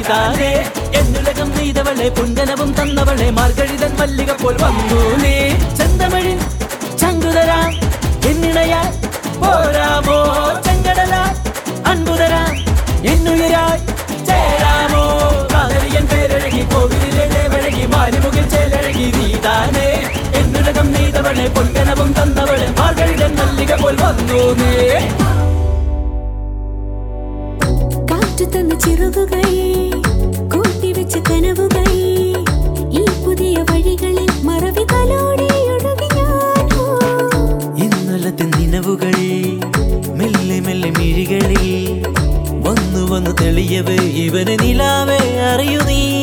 നീതാനേ എന്നുലകം നെയ്തവളെ പൊൻകനവും തന്നവളെ മാർഗഴിതൻ മല്ലിക പോൽ വന്നു നീ ചന്തമഴി ചങ്കുതരാ എന്നിണയാ പോരാമോ ചെങ്കടല അൻപുതരാ എന്നുയരായി ചേരാമോ കാതലിയൻ പേരഴകി കോവിലിലെ വഴകി മാലിമുകിൽ ചേലഴകി നീതാനേ എന്നുലകം നെയ്തവളെ പൊൻകനവും തന്നവളെ മാർഗഴിതൻ മല്ലിക പോൽ വന്നു നീ തന്ന ചിറകുകൾ കൂട്ടിവെച്ച കനവുകൾ ഈ പുതിയ വഴികളിൽ മറവികളോടെ ഒഴുകി ഞാൻ ഇന്നലത്തെ നിലവുകൾ മെല്ലെ മെല്ലെ മിഴികളിൽ വന്നു വന്നു തെളിയവേ ഇവന് നിലാവേ അറിയൂ നീ